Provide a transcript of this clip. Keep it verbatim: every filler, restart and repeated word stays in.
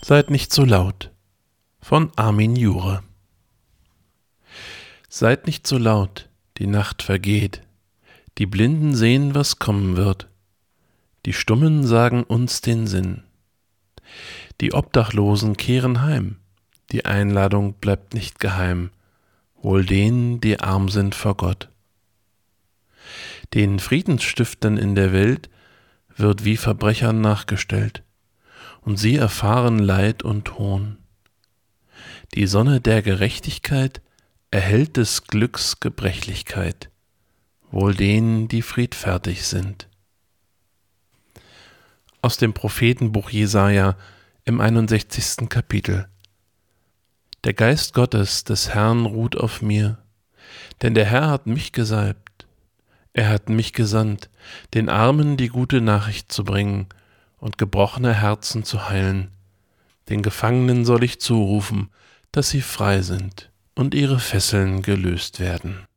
Seid nicht so laut von Armin Jure. Seid nicht so laut, die Nacht vergeht, die Blinden sehen, was kommen wird, die Stummen sagen uns den Sinn, die Obdachlosen kehren heim, die Einladung bleibt nicht geheim, wohl denen, die arm sind vor Gott. Den Friedensstiftern in der Welt wird wie Verbrechern nachgestellt, und sie erfahren Leid und Hohn. Die Sonne der Gerechtigkeit erhellt des Glücks Gebrechlichkeit, wohl denen, die friedfertig sind. Aus dem Prophetenbuch Jesaja im einundsechzigsten Kapitel. Der Geist Gottes des Herrn ruht auf mir, denn der Herr hat mich gesalbt. Er hat mich gesandt, den Armen die gute Nachricht zu bringen und gebrochene Herzen zu heilen. Den Gefangenen soll ich zurufen, dass sie frei sind und ihre Fesseln gelöst werden.